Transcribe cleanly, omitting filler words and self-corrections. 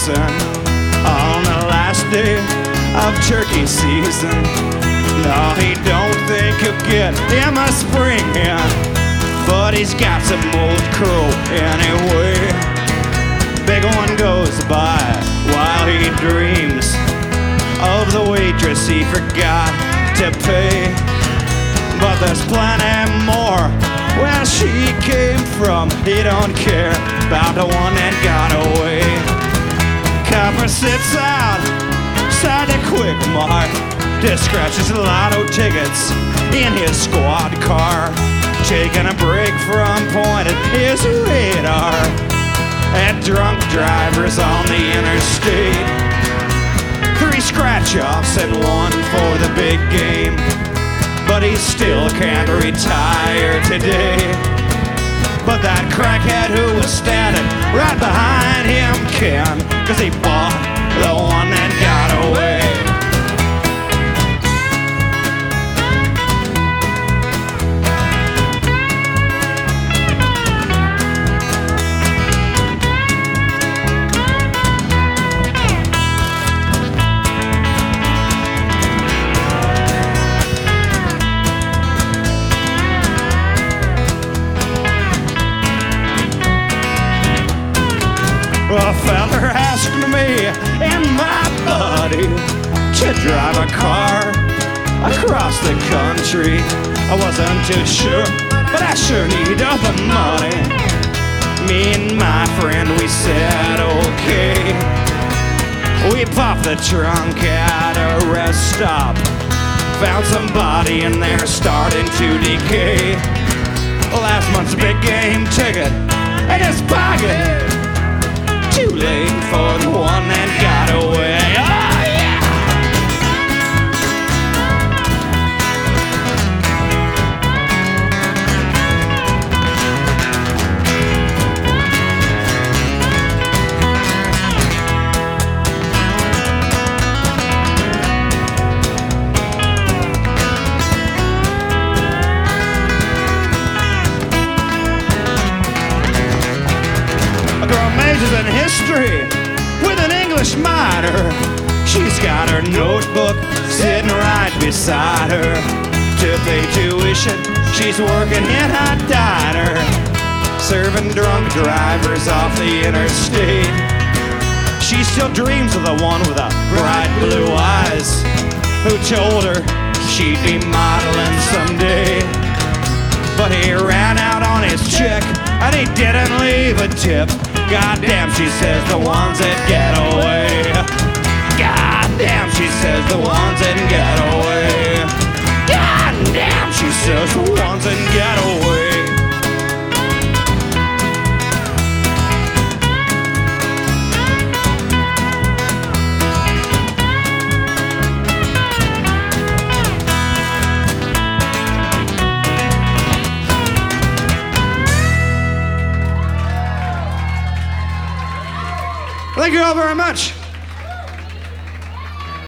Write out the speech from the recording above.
reason on the last day of turkey season. No, he don't think he'll get him a spring hen, but he's got some old crow anyway. Big one goes by while he dreams of the waitress he forgot to pay. But there's plenty more where she came from. He don't care about the one that got away. Copper sits outside the Quick Mart to scratch his lotto tickets in his squad car, taking a break from pointing his radar at drunk drivers on the interstate. 3 scratch-offs and 1 for the big game, but he still can't retire today. But that crackhead who was standing right behind him can, 'cause he bought the one that got away. A feller asked me and my buddy to drive a car across the country. I wasn't too sure, but I sure needed the money. Me and my friend, we said okay. We popped the trunk at a rest stop, found somebody in there starting to decay. Last month's big game ticket in his pocket. Too late for the one that got away. Oh, yeah! A girl majors in history with an English minor. She's got her notebook sitting right beside her. To pay tuition, she's working in a diner, serving drunk drivers off the interstate. She still dreams of the one with the bright blue eyes, who told her she'd be modeling someday. But he ran out on his check and he didn't leave a tip. Goddamn, she says the ones that get away. Goddamn, she says the ones that get away. Goddamn, she says the ones that get away. Thank you all very much.